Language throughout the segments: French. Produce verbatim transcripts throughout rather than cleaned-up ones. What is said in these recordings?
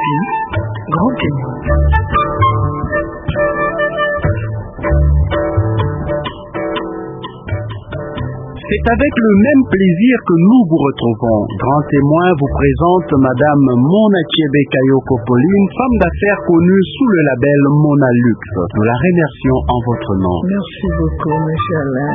Okapi, grand témoin. C'est avec le même plaisir que nous vous retrouvons. Grand témoin vous présente Madame Mona Chiebe Kayoko Pauline, femme d'affaires connue sous le label Mona Luxe. Nous la remercions en votre nom. Merci beaucoup, monsieur Alain.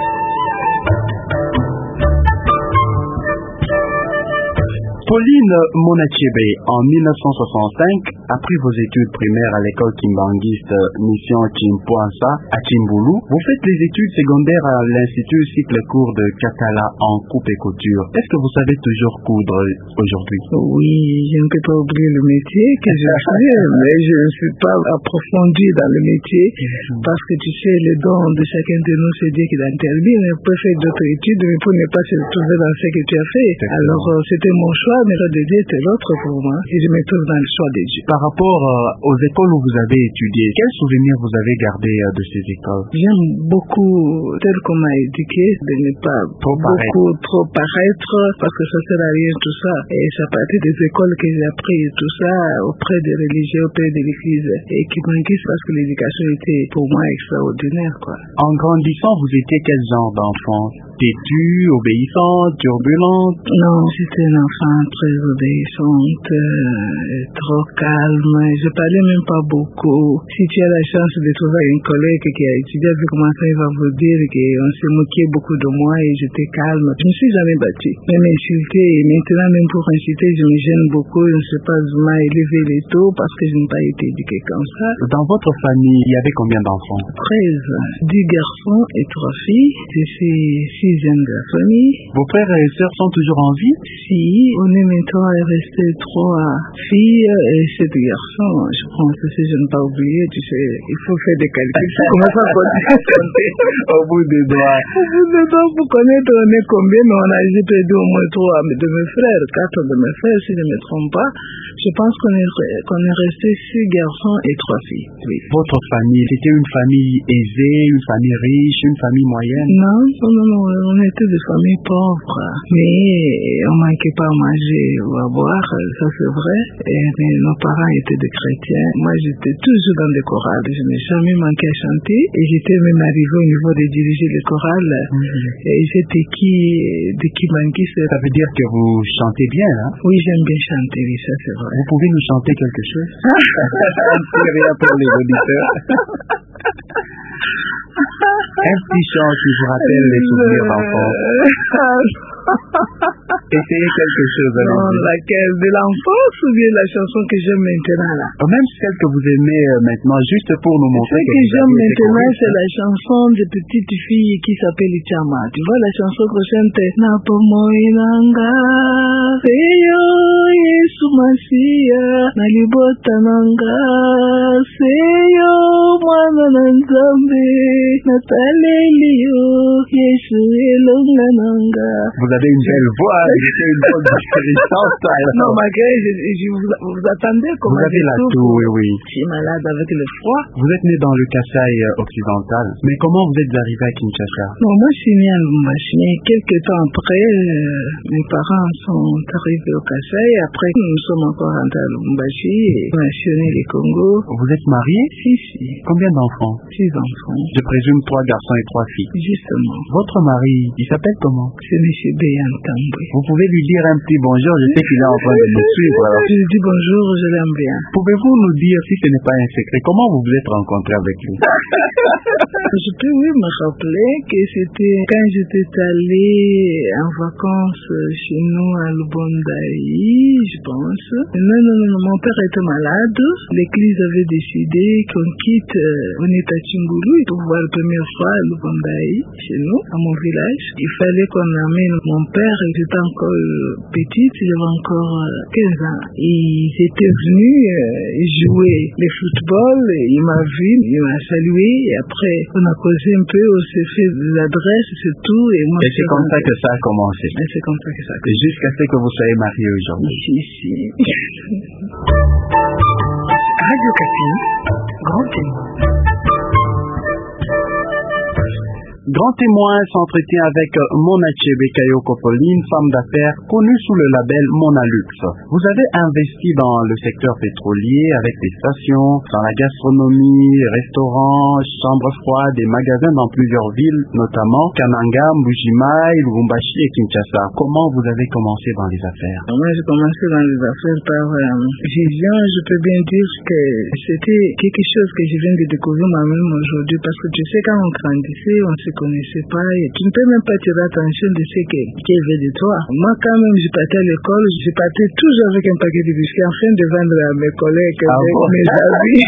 Pauline Mona Chiebe, en mille neuf cent soixante-cinq, après vos études primaires à l'école kimbanguiste Mission Chimpoansa à Chimbulu, vous faites les études secondaires à l'Institut cycle court de Katala en coupe et couture. Est-ce que vous savez toujours coudre aujourd'hui? Oui, je ne peux pas oublier le métier que je fais, mais je ne suis pas approfondi dans le métier parce que tu sais, le don de chacun de nous, c'est Dieu qui l'intervient. On peut faire d'autres études, mais pour ne pas se retrouver dans ce que tu as fait. Alors, euh, c'était mon choix. Mais le de Dieu était l'autre pour moi et je me trouve dans le choix de Dieu. Par rapport euh, aux écoles où vous avez étudié, quels souvenirs vous avez gardés euh, de ces écoles? J'aime beaucoup, tel qu'on m'a éduqué, de ne pas trop beaucoup paraître. trop paraître parce que ça sert à rien tout ça. Et ça partait des écoles que j'ai appris tout ça auprès des religieux, auprès de l'église et qui m'inquiètent parce que l'éducation était pour moi extraordinaire, quoi. En grandissant, vous étiez quel genre d'enfant? Têtu, obéissante, turbulente? Non, j'étais un enfant très obéissante, euh, trop calme. Je parlais même pas beaucoup. Si tu as la chance de trouver un collègue qui a étudié, vu comment ça, il va vous dire qu'on se moquait beaucoup de moi et j'étais calme. Je ne suis jamais battue. Même insultée. Et maintenant, même pour insulter, je me gêne beaucoup. Je ne sais pas vraiment élever les taux parce que je n'ai pas été éduquée comme ça. Dans votre famille, il y avait combien d'enfants? treize. dix garçons et trois filles. Je suis sixième de la famille. Vos frères et sœurs sont toujours en vie? Si, on est maintenant resté trois filles et sept garçons. Je pense que si je ne pas oublié, tu sais, il faut faire des calculs. Comment ça compter au bout des doigts? Au bout des doigts, pour connaître on est combien, mais on a j'ai perdu au moins trois de mes frères, quatre de mes frères, si je ne me trompe pas. Je pense qu'on est, qu'on est resté six garçons et trois filles. Oui. Votre famille, c'était une famille aisée, une famille riche, une famille moyenne? Non, non, non, non, on était des familles pauvres, mais on manquait pas à manger ou à boire, ça c'est vrai. Et mais nos parents étaient des chrétiens. Moi, j'étais toujours dans des chorales. Je n'ai jamais manqué à chanter. Et j'étais même arrivé au niveau de diriger les chorales. Mm-hmm. Et j'étais qui, de qui manquait. Ça veut dire que vous chantez bien, hein? Oui, j'aime bien chanter, oui, ça c'est vrai. Vous pouvez nous chanter quelque chose? C'est rien pour les auditeurs. Un petit chant qui vous rappelle les souvenirs d'enfance. Essayez quelque chose. Non, laquelle? De l'enfance ou bien la chanson que j'aime maintenant là? Même celle que vous aimez euh, maintenant, juste pour nous montrer. Ce que, que j'aime maintenant, c'est la chanson de petite fille qui s'appelle Chama. Tu vois la chanson que chante Napomoinanga Seyo Yesu Masia Nalibotananga Seyo Mwana Nzambe Natalelio Yesu Elongananga. Vous avez une belle voix, c'est une bonne puissance. Non, malgré, je, je vous, vous attendez comme vous avez la toux, oui, oui. Je suis malade avec le froid. Vous êtes né dans le Kasaï occidental, mais comment vous êtes arrivé à Kinshasa? Non, moi je suis né à Lubumbashi, mais quelques temps après, euh, mes parents sont arrivés au Kasaï. Après, nous sommes encore rentrés à Lubumbashi et on a nationné les Congo. Vous êtes marié? Si, si. Combien d'enfants? Six enfants. Je présume trois garçons et trois filles. Justement. Votre mari, il s'appelle comment? C'est M. Béyan Tamboué. Vous pouvez lui dire un petit bonjour, je sais qu'il est en train de nous suivre. Alors. Je lui dis bonjour, je l'aime bien. Pouvez-vous nous dire, si ce n'est pas un secret, comment vous vous êtes rencontrés avec lui? Je peux oui me rappeler que c'était quand j'étais allé en vacances chez nous à Lubondaï, je pense. Non, non, non, mon père était malade. L'église avait décidé qu'on quitte, on est à Chimbulu pour voir la première fois à Lubondaï, chez nous, à mon village. Il fallait qu'on amène mon père, il était encore petit, il avait encore quinze ans. Ils étaient venus jouer le football, il m'a vu, il m'a salué, et après on a causé un peu, on s'est fait des adresses, c'est tout. Et, moi, et c'est comme ça que ça a commencé. Et c'est comme ça que ça a commencé. Jusqu'à ce que vous soyez mariés aujourd'hui. Si, si. Radio Okapi, grand témoin. Grand témoin s'entretient avec Mona Tchebe Kayoko Pauline, femme d'affaires connue sous le label Monalux. Vous avez investi dans le secteur pétrolier avec des stations, dans la gastronomie, restaurants, chambres froides et magasins dans plusieurs villes, notamment Kananga, Mbuji-Mayi, Lubumbashi et Kinshasa. Comment vous avez commencé dans les affaires? Moi, j'ai commencé dans les affaires par euh, vision. Je peux bien dire que c'était quelque chose que je viens de découvrir moi-même aujourd'hui, parce que tu sais, quand on grandissait, on ne se connaissait pas et tu ne peux même pas tirer attention de ce qui est veut de toi. Moi, quand même, je partais à l'école, je partais toujours avec un paquet de biscuits en train de vendre à mes collègues, ah avec bon? mes amis.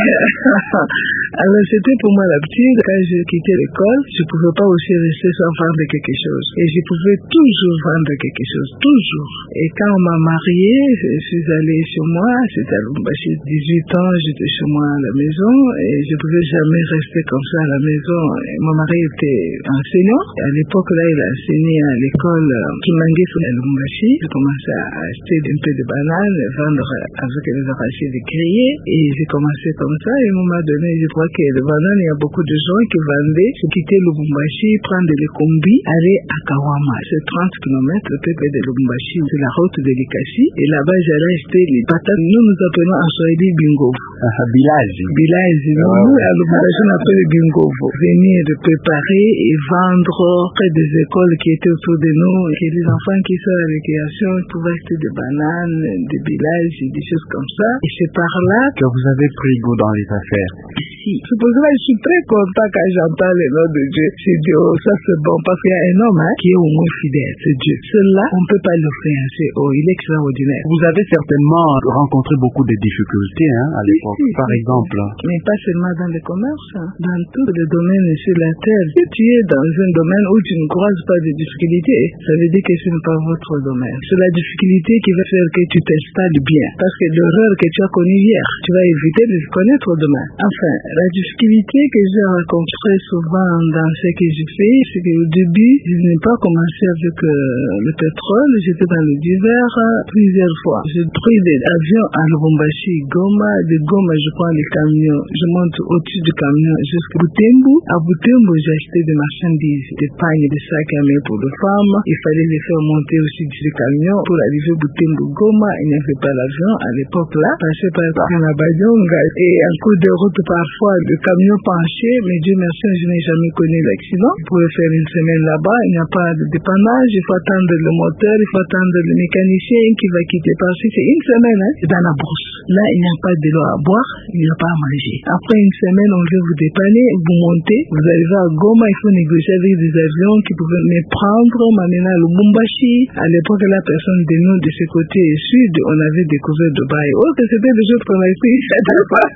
Alors, c'était pour moi l'habitude. Quand j'ai quitté l'école, je ne pouvais pas aussi rester sans vendre quelque chose. Et je pouvais toujours vendre quelque chose, toujours. Et quand on m'a mariée, je suis allée chez moi, c'était à Lubumbashi, dix-huit ans, j'étais chez moi à la maison et je ne pouvais jamais rester comme ça à la maison. Et mon mari était enseignant. À l'époque, là, il a enseigné à l'école Kimangé à Lubumbashi. J'ai commencé à acheter un peu de bananes, vendre avec les arachides grillés. Et j'ai commencé comme ça. Et à un moment donné, je crois que les bananes, il y a beaucoup de gens qui vendaient, se quitter Lubumbashi, prendre les combis, aller à Kawama. C'est trente kilomètres au peuple de Lubumbashi. C'est la route de l'Ikasi. Et là-bas, j'allais acheter les patates. Nous, nous appelons en Swahili bingovu. Bilage. Bilage. Ah, nous, ouais. à Lubumbashi, on appelle le bingovu. Venir de préparer et vendre près des écoles qui étaient autour de nous. Et les enfants qui sont à la récréation pouvaient acheter des bananes, des bilages, des choses comme ça. Et c'est par là que vous avez pris goût dans les affaires. Si. C'est pour cela que je suis très content quand j'entends le nom de Dieu. C'est Dieu, ça c'est bon. Parce qu'il y a un homme hein, qui est au moins fidèle, c'est Dieu. Celui-là, on ne peut pas l'influencer. Oh, il est extraordinaire. Vous avez certainement rencontré beaucoup de difficultés hein, à l'époque, si, si, par si, exemple. Mais pas seulement dans le commerce, hein. Dans tous les domaines sur la terre. Si tu es dans un domaine où tu ne croises pas de difficultés, ça veut dire que ce n'est pas votre domaine. C'est la difficulté qui va faire que tu t'installes bien. Parce que l'erreur que tu as connue hier, tu vas éviter de connaître demain. Enfin, la difficulté que j'ai rencontrée souvent dans ce que j'ai fait, c'est qu'au début, je n'ai pas commencé avec euh, le pétrole. J'étais dans le désert euh, plusieurs fois. J'ai pris des avions à Lubumbashi, Goma. De Goma, je prends les camions. Je monte au-dessus du camion jusqu'à Butembo. À Butembo, j'ai acheté des marchandises, des pagnes, des sacs à main pour les femmes. Il fallait les faire monter aussi sur le camion pour arriver à Butembo, Goma. Il n'y avait pas l'avion à l'époque là. Passé par Kanabadjonga et en cours de route parfois, le camion penché, mais Dieu merci, je n'ai jamais connu l'accident. Vous pouvez faire une semaine là-bas, il n'y a pas de dépannage, il faut attendre le moteur, il faut attendre le mécanicien qui va quitter parce que c'est une semaine, hein, c'est dans la brousse. Là, il n'y a pas de l'eau à boire, il n'y a pas à manger. Après une semaine, on veut vous dépanner, vous montez, vous arrivez à Goma, il faut négocier avec des avions qui pouvaient me prendre, m'amener à Lubumbashi. À l'époque, la personne de nous, de ce côté sud, on avait découvert Dubaï. Oh, que c'était des autres qu'on a essayé, ça ne pas.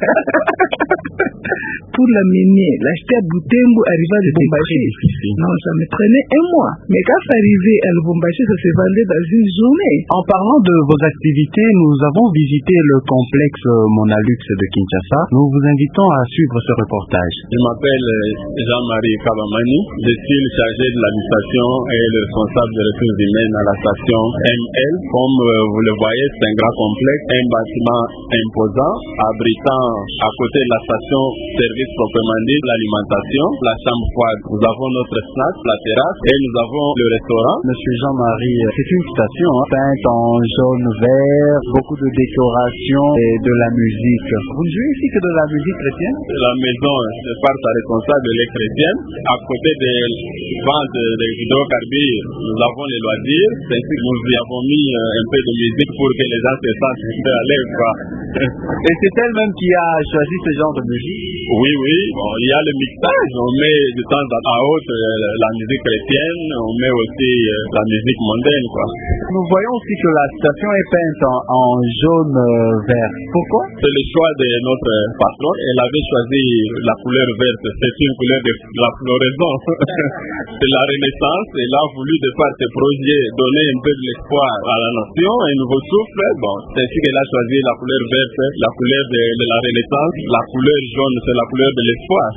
Pour l'amener, l'acheter à Butembo, arriver à Lubumbashi. Non, ça me prenait un mois. Mais quand ça arrivait à Lubumbashi, ça se vendait dans une journée. En parlant de vos activités, nous avons visité le complexe Monalux de Kinshasa. Nous vous invitons à suivre ce reportage. Je m'appelle Jean-Marie Kabamani. Je suis le chargé de l'administration et le responsable des ressources humaines à la station M L. Comme vous le voyez, c'est un grand complexe, un bâtiment imposant, abritant à côté de la station service proprement dit, l'alimentation, la chambre froide. Nous avons notre snack, la terrasse et nous avons le restaurant. Monsieur Jean-Marie, c'est une station hein, peinte en jaune vert, beaucoup de décoration et de la musique. Vous ne jouez ici que de la musique chrétienne? La maison, par sa responsable, elle est chrétienne. À côté des ventes des hydrocarbures, nous avons les loisirs. Ainsi que nous y avons mis un peu de musique pour que les gens se sentent à l'aise. Et c'est elle-même qui a choisi ce genre de musique? Oui, oui. Bon, il y a le mixage. On met de temps à autre la musique chrétienne. On met aussi la musique mondaine, quoi. Nous voyons aussi que la station est peinte en, en jaune euh, vert. Pourquoi? C'est le choix de notre patron. Elle avait choisi la couleur verte. C'est une couleur de la floraison. C'est la renaissance. Elle a voulu, de par ses projets, donner un peu de l'espoir à la nation, un nouveau souffle. Bon, c'est ainsi qu'elle a choisi la couleur verte, la couleur de, de la renaissance, la couleur jaune jaune, c'est la couleur de l'espoir.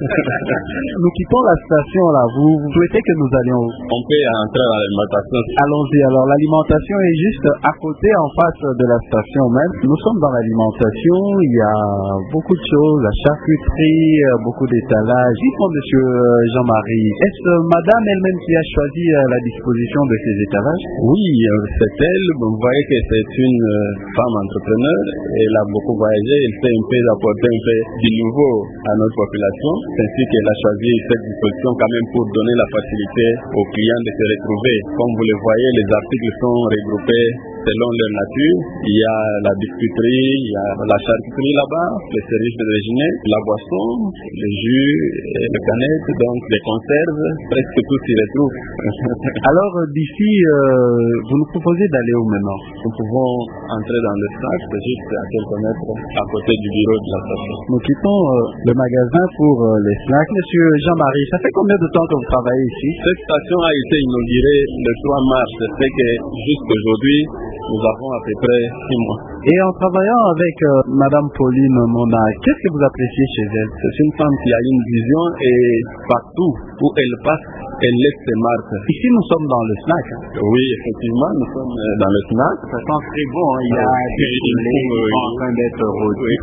Nous quittons la station là. Vous, vous souhaitez que nous allions où? On peut entrer dans l'alimentation. Allons-y. Alors l'alimentation est juste à côté, en face de la station même. Nous sommes dans l'alimentation. Il y a beaucoup de choses, la charcuterie, beaucoup d'étalages. Dites-moi, monsieur Jean-Marie, est-ce madame elle-même qui a choisi la disposition de ces étalages? Oui, c'est elle. Vous voyez que c'est une femme entrepreneur. Elle a beaucoup voyagé. Elle sait un peu apporter un peu du nouveau à notre population. C'est ainsi qu'elle a choisi cette disposition quand même pour donner la facilité aux clients de se retrouver. Comme vous le voyez, les articles sont regroupés selon leur nature. Il y a la biscuiterie, il y a la charcuterie là-bas, les services de déjeuner, la boisson, le jus, les canettes, donc les conserves, presque tout s'y retrouve. Alors d'ici, euh, vous nous proposez d'aller où maintenant? Nous pouvons entrer dans le sac, c'est juste à quelques mètres à côté du bureau de la station. Nous quittons euh, le magasin pour euh, les snacks. Monsieur Jean-Marie, ça fait combien de temps que vous travaillez ici? Cette station a été inaugurée le trois mars, c'est que jusqu'aujourd'hui, nous avons à peu près six mois. Et en travaillant avec euh, Madame Pauline Mona, qu'est-ce que vous appréciez chez elle? C'est une femme qui a une vision et partout où elle passe, elle laisse ses marques. Ici, nous sommes dans le snack. Hein? Oui, effectivement, nous sommes dans le snack. Ça sent très bon. Hein? Il y a des poulets qui sont en train d'être rôtis.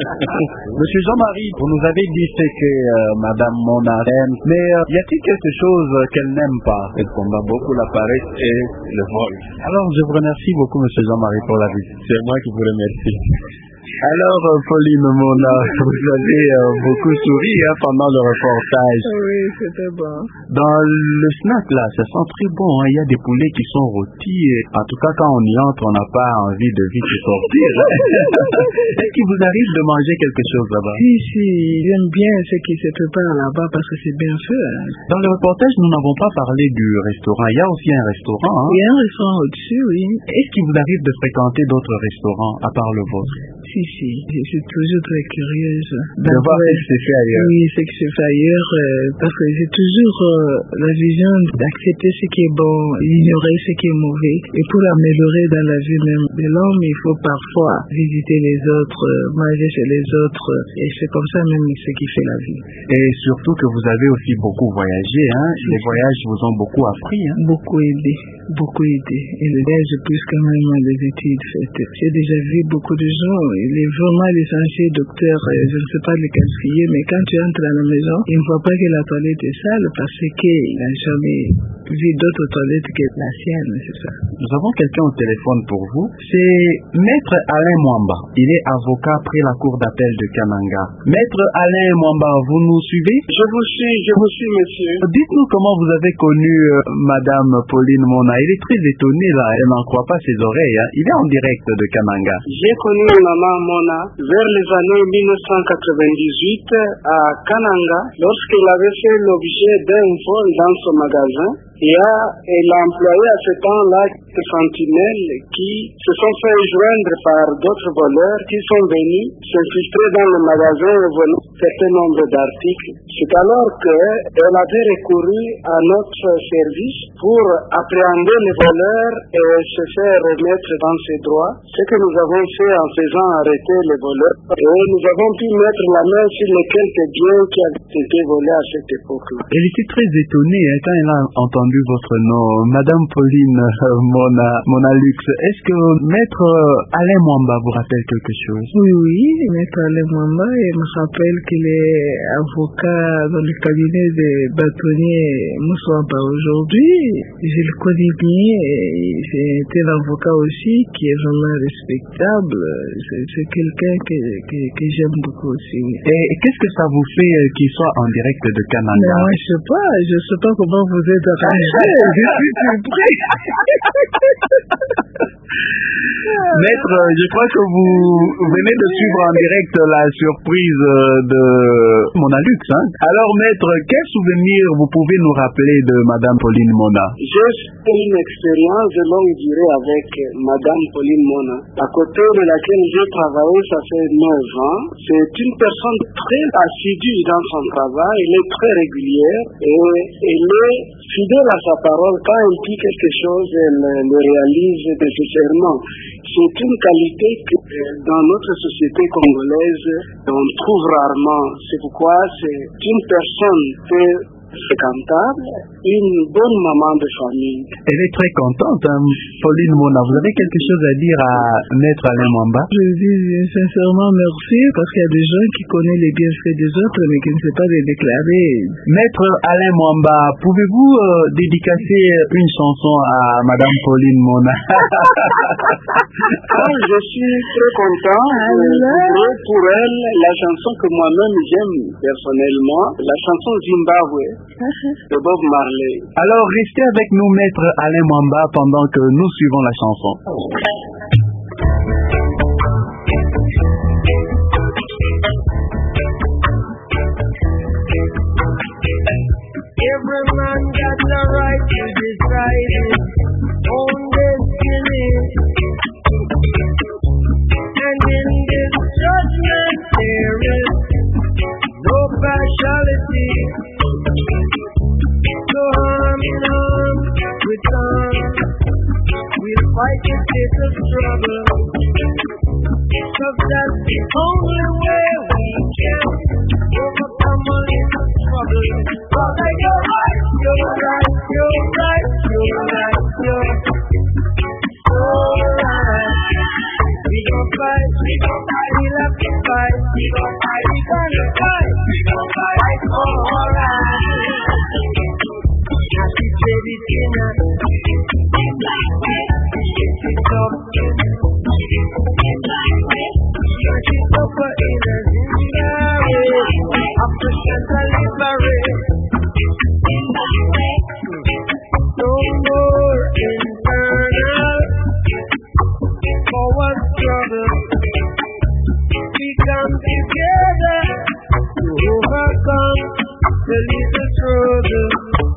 Monsieur Jean-Marie, vous nous avez dit ce que euh, Madame Mona aime, mais euh, y a-t-il quelque chose qu'elle n'aime pas? Elle combat beaucoup la paresse et le vol. Alors, je vous remercie beaucoup, Monsieur Jean-Marie, pour la visite. C'est moi qui vous remercie. Alors, Pauline Mona, vous avez euh, beaucoup souri hein, pendant le reportage. Oui, c'était bon. Dans le snack, là, ça sent très bon. Hein. Il y a des poulets qui sont rôtis. Et, en tout cas, quand on y entre, on n'a pas envie de vite sortir. Est-ce qu'il vous arrive de manger quelque chose là-bas? Si, si, j'aime bien ce qui se prépare là-bas parce que c'est bien fait. Hein. Dans le reportage, nous n'avons pas parlé du restaurant. Il y a aussi un restaurant. Hein? Il y a un restaurant au-dessus, oui. Est-ce qu'il vous arrive de fréquenter d'autres restaurants à part le vôtre? Si, si, je suis toujours très curieuse. De voir ce qui se fait ailleurs. Oui, ce qui se fait ailleurs, euh, parce que j'ai toujours euh, la vision d'accepter ce qui est bon, ignorer ce qui est mauvais. Et pour améliorer dans la vie même de l'homme, il faut parfois visiter les autres, euh, manger chez les autres. Et c'est comme ça même ce qui fait la vie. Et surtout que vous avez aussi beaucoup voyagé. Hein? Les voyages vous ont beaucoup appris. Hein? Beaucoup aidé, beaucoup aidé. Et le voyage plus quand même les études faites. J'ai déjà vu beaucoup de gens. Il est vraiment licencié, docteur, je ne sais pas le qualifier, mais quand tu entres à la maison, il ne voit pas que la toilette est sale parce qu'il n'a jamais vu d'autres toilettes que la sienne, c'est ça. Nous avons quelqu'un au téléphone pour vous. C'est Maître Alain Mwamba. Il est avocat près la cour d'appel de Kananga. Maître Alain Mwamba, vous nous suivez? Je vous suis, je vous suis, monsieur. Dites-nous comment vous avez connu euh, Madame Pauline Mona. Il est très étonné là, elle n'en croit pas ses oreilles. Hein. Il est en direct de Kananga. J'ai connu maman Mona vers les années mille neuf cent quatre-vingt-dix-huit à Kananga lorsqu'elle avait fait l'objet d'un vol dans son magasin. Et elle a employé à ce temps-là des sentinelles qui se sont fait joindre par d'autres voleurs qui sont venus s'infiltrer dans le magasin et voler un certain nombre d'articles. C'est alors qu'elle avait recouru à notre service pour appréhender les voleurs et se faire remettre dans ses droits. Ce que nous avons fait en faisant arrêter les voleurs. Et nous avons pu mettre la main sur les quelques biens qui avaient été volés à cette époque-là. Elle était très étonnée hein, quand elle a entendu votre nom, Madame Pauline euh, Mona, Mona Lux. Est-ce que Maître Alain Mwamba vous rappelle quelque chose? Oui, oui, Maître Alain Mwamba, il me rappelle qu'il est avocat dans le cabinet des bâtonniers Moussouamba aujourd'hui. Je le connais bien et c'est l'avocat aussi qui est vraiment respectable. C'est quelqu'un que, que, que j'aime beaucoup aussi. Et qu'est-ce que ça vous fait qu'il soit en direct de Kananga? Non, je sais pas, je sais pas comment vous êtes arrangé. Je suis surpris. Maître, je crois que vous venez de suivre en direct la surprise de Mona Lux. Hein? Alors, Maître, quel souvenir vous pouvez nous rappeler de Madame Pauline Mona? J'ai fait une expérience de longue durée avec Madame Pauline Mona, à côté de laquelle j'ai travaillé, ça fait neuf ans. C'est une personne très assidue dans son travail, elle est très régulière et elle est fidèle à sa parole. Quand elle dit quelque chose, elle le réalise nécessairement. C'est une qualité que dans notre société congolaise, on trouve rarement. C'est pourquoi c'est une personne très fréquentable, une bonne maman de famille. Elle est très contente, hein, Pauline Mona. Vous avez quelque chose à dire à Maître Alain Mwamba? Je dis sincèrement merci, parce qu'il y a des gens qui connaissent les bienfaits des autres, mais qui ne savent pas les déclarer. Maître Alain Mwamba, pouvez-vous euh, dédicacer une chanson à Madame Pauline Mona? Ah, je suis très content euh, pour elle la chanson que moi-même j'aime personnellement, la chanson Zimbabwe de Bob Marley. Alors restez avec nous, Maître Alain Mwamba, pendant que nous suivons la chanson. Every man got the right to decide his own destiny, and in this judgment there is no partiality. So arm in arm with arms, we'll fight the face of struggle, 'cause that's the only way we can overcome all this trouble. But I go right, you're right, you're right, you're right, you're alright. We gon' fight, we gon' fight, we'll have to fight, we gon' fight, we gonna fight, we gon' fight, alright. As we say this dinner, it's up, it's up for inners in Zimbabwe, African liberate. No more internal forward struggle. We come together to overcome the little struggle.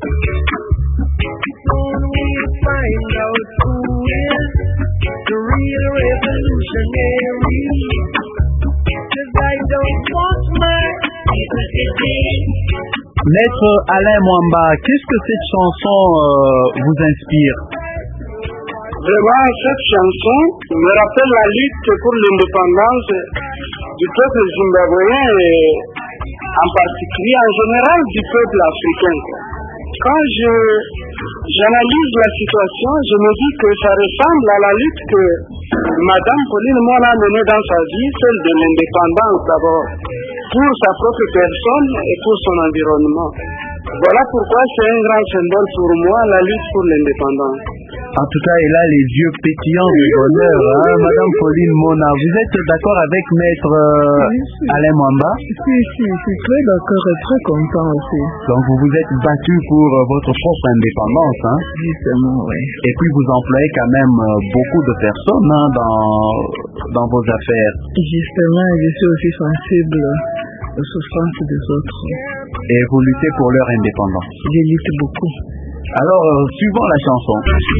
Soon we'll find out who is the real revolutionary. 'Cause I don't want my people to think. Maître Alain Mwamba, qu'est-ce que cette chanson euh, vous inspire? Vraiment, cette chanson me rappelle la lutte pour l'indépendance du peuple zimbabwéen et en particulier, en général, du peuple africain. Quand je, j'analyse la situation, je me dis que ça ressemble à la lutte que Madame Pauline Mona a menée dans sa vie, celle de l'indépendance d'abord, pour sa propre personne et pour son environnement. Voilà pourquoi c'est un grand symbole pour moi, la lutte pour l'indépendance. En tout cas, elle a les yeux pétillants de bonheur, hein, Madame Pauline Mona. Vous êtes d'accord avec Maître euh, Oui, si. Alain Mwamba? Si, si, je suis très d'accord et très content aussi. Donc vous vous êtes battu pour euh, votre propre indépendance, hein? Justement, oui. Et puis vous employez quand même euh, beaucoup de personnes, hein, dans, dans vos affaires. Justement, je suis aussi sensible aux souffrances des autres. Et vous luttez pour leur indépendance. Je lutte beaucoup. Alors, euh, suivons la chanson.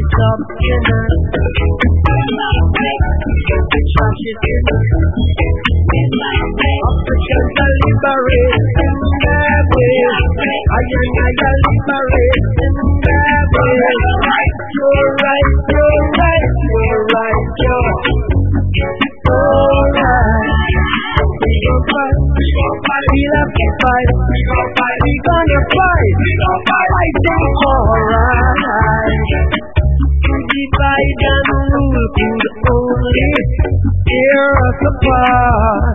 Divide and rule could only tear us apart.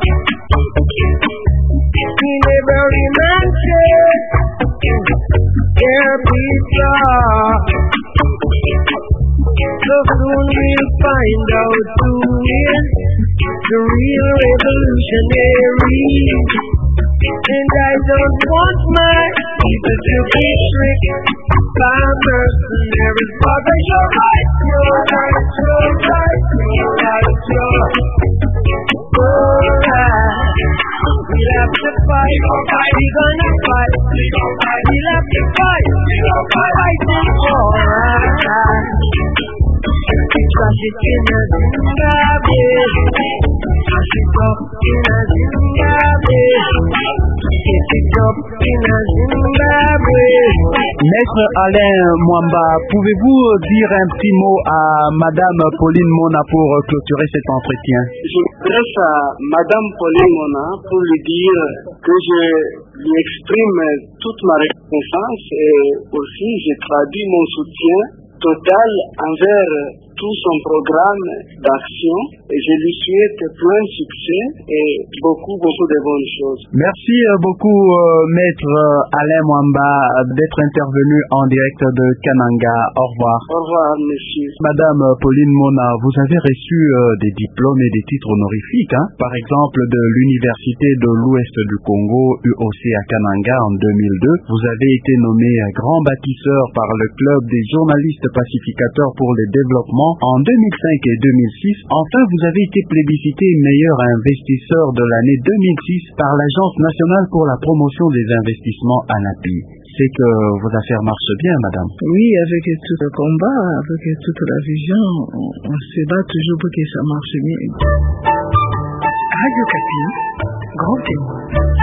In every mansion, there be stars. So soon we'll find out who is the real revolutionary. And I don't want my people to be tricked by mercenaries. But you're right, you're right, you're right, you're right, you're alright. We'll have to fight, we're gonna fight, we'll have to fight, fighting alright. Cause it's in a Zimbabwe, cause it's up in a Zimbabwe, it's up in a Zimbabwe. Maître Alain Mwamba, pouvez-vous dire un petit mot à Madame Pauline Mona pour clôturer cet entretien? Je m'adresse à Madame Pauline Mona pour lui dire que je lui exprime toute ma reconnaissance et aussi je traduis mon soutien total envers tout son programme d'action et je lui souhaite plein de succès et beaucoup, beaucoup de bonnes choses. Merci beaucoup, euh, Maître Alain Mwamba, d'être intervenu en direct de Kananga. Au revoir. Au revoir, monsieur. Madame Pauline Mona, vous avez reçu euh, des diplômes et des titres honorifiques, hein? Par exemple de l'Université de l'Ouest du Congo, U O C à Kananga en deux mille deux. Vous avez été nommé grand bâtisseur par le Club des journalistes pacificateurs pour le développement en deux mille cinq et deux mille six. Enfin, vous avez été plébiscité meilleur investisseur de l'année deux mille six par l'Agence nationale pour la promotion des investissements ANAPI. C'est que vos affaires marchent bien, madame. Oui, avec tout le combat, avec toute la vision, on, on se bat toujours pour que ça marche bien. Radio Kapi, grand témoin.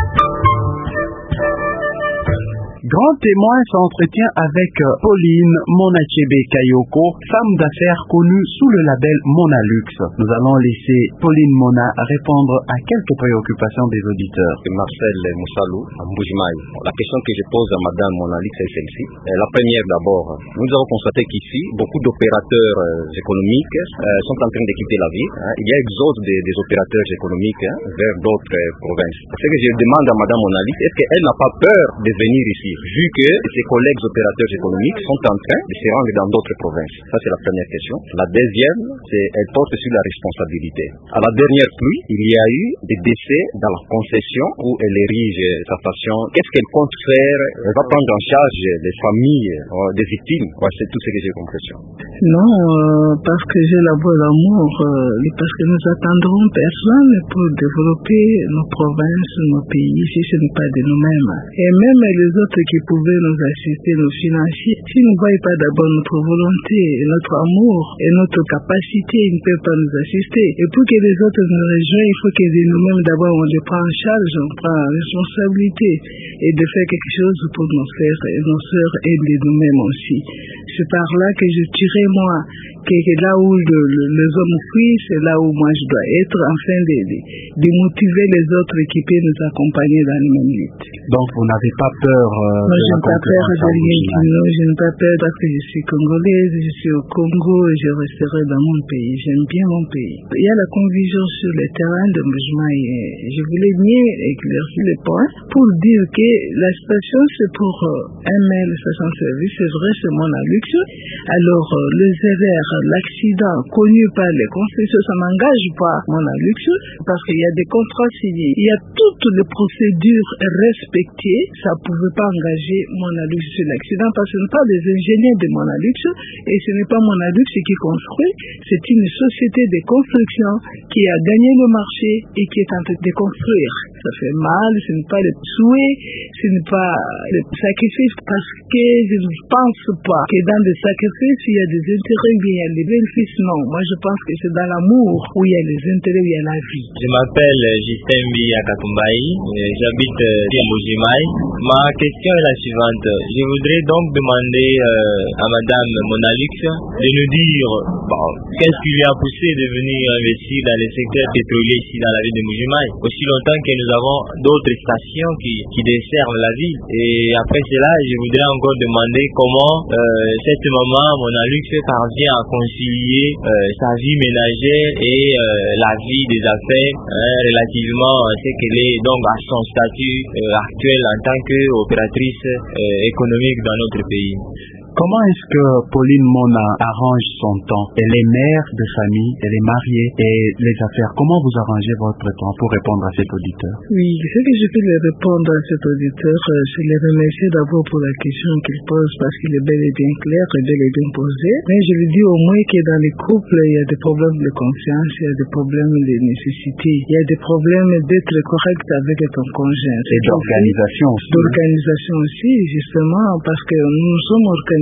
Grand témoin s'entretient avec Pauline Monachebe Kayoko, femme d'affaires connue sous le label Monalux. Nous allons laisser Pauline Mona répondre à quelques préoccupations des auditeurs. Marcel Moussalou, à Mbujimaï. La question que je pose à Madame Monalix est celle-ci. La première d'abord, nous avons constaté qu'ici, beaucoup d'opérateurs économiques sont en train de quitter la ville. Il y a exode des, des opérateurs économiques vers d'autres provinces. Ce que je demande à Madame Monalix, est-ce qu'elle n'a pas peur de venir ici, vu que ses collègues opérateurs économiques sont en train de se rendre dans d'autres provinces? Ça, c'est la première question. La deuxième, c'est elle porte sur la responsabilité. À la dernière pluie, il y a eu des décès dans la concession où elle érige sa station. Qu'est-ce qu'elle compte faire? Elle va prendre en charge les familles euh, des victimes. Ouais, c'est tout ce que j'ai compris. Non, euh, parce que j'ai la voix d'amour, euh, parce que nous attendrons personne pour développer nos provinces, nos pays, si ce n'est pas de nous-mêmes. Et même les autres qui pouvaient nous assister, nos financiers, s'ils ne voient pas d'abord notre volonté, notre amour et notre capacité, ils ne peuvent pas nous assister. Et pour que les autres nous rejoignent, il faut que nous-mêmes d'abord on les prend en charge, on prend la responsabilité et de faire quelque chose pour nos frères et nos sœurs et de nous-mêmes aussi. C'est par là que je tirais moi, que là où le, le, les hommes fuient, c'est là où moi je dois être, afin de, de, de motiver les autres qui peuvent nous accompagner dans les mêmes luttes. Donc vous n'avez pas peur euh, Moi, de je la n'ai pas peur de rien, non, je n'ai pas peur parce que je suis congolaise, je suis au Congo et je resterai dans mon pays. J'aime bien mon pays. Il y a la conviction sur le terrain de Mbujimaï et je voulais bien éclaircir les points pour dire que la situation c'est pour euh, un mail station service, c'est vrai, c'est Monalux. Alors euh, le zéro, l'accident connu par les constructions, ça n'engage pas Monalux parce qu'il y a des contrats signés. Il y a toutes les procédures respectées, ça ne pouvait pas engager Monalux sur l'accident parce que ce n'est pas des ingénieurs de Monalux et ce n'est pas Monalux qui construit, c'est une société de construction qui a gagné le marché et qui est en train de construire. Ça fait mal, ce n'est pas le souhait, ce n'est pas le sacrifice parce que je ne pense pas que dans des sacrifices il y a des intérêts, il y a des bénéfices. Non, moi je pense que c'est dans l'amour où il y a les intérêts, où il y a la vie. Je m'appelle Justin Biya Katumbaï, j'habite à Mbujimaï. Ma question est la suivante. Je voudrais donc demander euh, à Madame Monalux de nous dire bon, qu'est-ce qui lui a poussé de venir investir dans le secteur pétrolier ici dans la ville de Mbujimaï, aussi longtemps que nous avons d'autres stations qui, qui desservent la ville. Et après cela, je voudrais encore demander comment euh, cette maman Monalux parvient à concilier euh, sa vie ménagère et euh, la vie des affaires hein, relativement à ce qu'elle est donc à son statut euh, actuel en tant qu'opératrice euh, économique dans notre pays. Comment est-ce que Pauline Mona arrange son temps? Elle est mère de famille, elle est mariée et les affaires. Comment vous arrangez votre temps pour répondre à cet auditeur? Oui, ce que je peux lui répondre à cet auditeur, c'est le remercier d'abord pour la question qu'il pose parce qu'il est bel et bien clair et bel et bien posé. Mais je lui dis au moins que dans les couples, il y a des problèmes de conscience, il y a des problèmes de nécessité, il y a des problèmes d'être correct avec ton conjoint. Et d'organisation aussi. D'organisation aussi, justement, parce que nous sommes organisés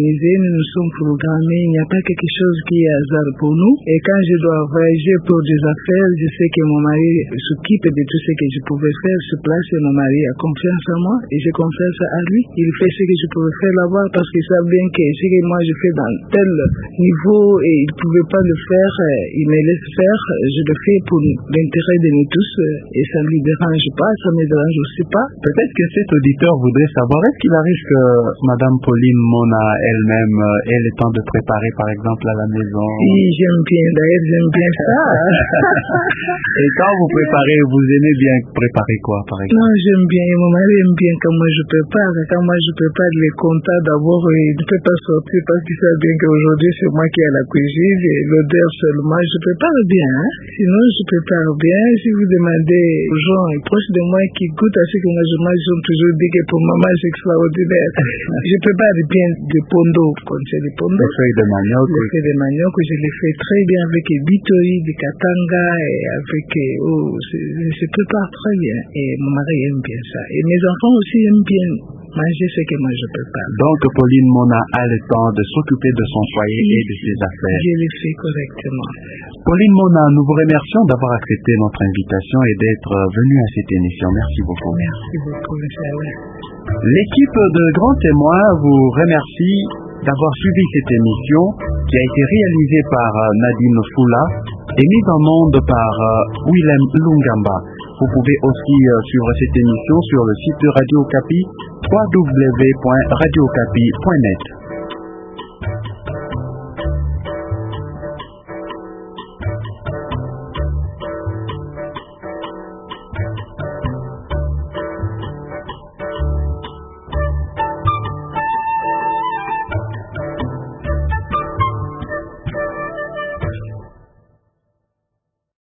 organisé, nous nous sommes programmés, il n'y a pas quelque chose qui est hasard pour nous. Et quand je dois voyager pour des affaires, je sais que mon mari s'occupe de tout ce que je pouvais faire sur place et mon mari a confiance en moi et j'ai confiance à lui. Il fait ce que je pouvais faire là-bas parce qu'il sait bien que ce que moi je fais dans tel niveau et il ne pouvait pas le faire, il me laisse faire, je le fais pour l'intérêt de nous tous et ça ne lui dérange pas, ça ne me dérange aussi pas. Peut-être que cet auditeur voudrait savoir, est-ce qu'il arrive que Madame Pauline Mona elle-même ait le temps de préparer par exemple à la maison? Oui, j'aime bien, d'ailleurs j'aime bien ça. Et quand vous préparez, vous aimez bien préparer quoi par exemple? Non, j'aime bien, mon mari aime bien quand moi je prépare. Quand moi je prépare les comptes d'abord, il ne peut pas sortir parce qu'il sait bien qu'aujourd'hui c'est moi qui ai la cuisine et l'odeur seulement. Je prépare bien, hein? Sinon je prépare bien. Si vous demandez aux gens proches de moi qui goûtent à ce que moi je mange, ils ont toujours dit que pour maman c'est extraordinaire. Je prépare bien du pondo, comme c'est du pondo. Les feuilles de manioc. Les feuilles de manioc, je les fais très bien avec des bitori, des katanga et avec, oh, je prépare très bien. Et mon mari aime bien ça. Et mes enfants aussi aiment bien manger ce que moi je prépare. Donc Pauline Mona a le temps de s'occuper de son foyer oui, et de ses affaires. Je le fais correctement. Pauline Mona, nous vous remercions d'avoir accepté notre invitation et d'être venue à cette émission. Merci beaucoup. Merci beaucoup, monsieur. L'équipe de Grands Témoins vous remercie d'avoir suivi cette émission qui a été réalisée par Nadine Foula et mise en onde par Willem Lungamba. Vous pouvez aussi suivre cette émission sur le site de Radio Okapi, w w w point radio okapi point net.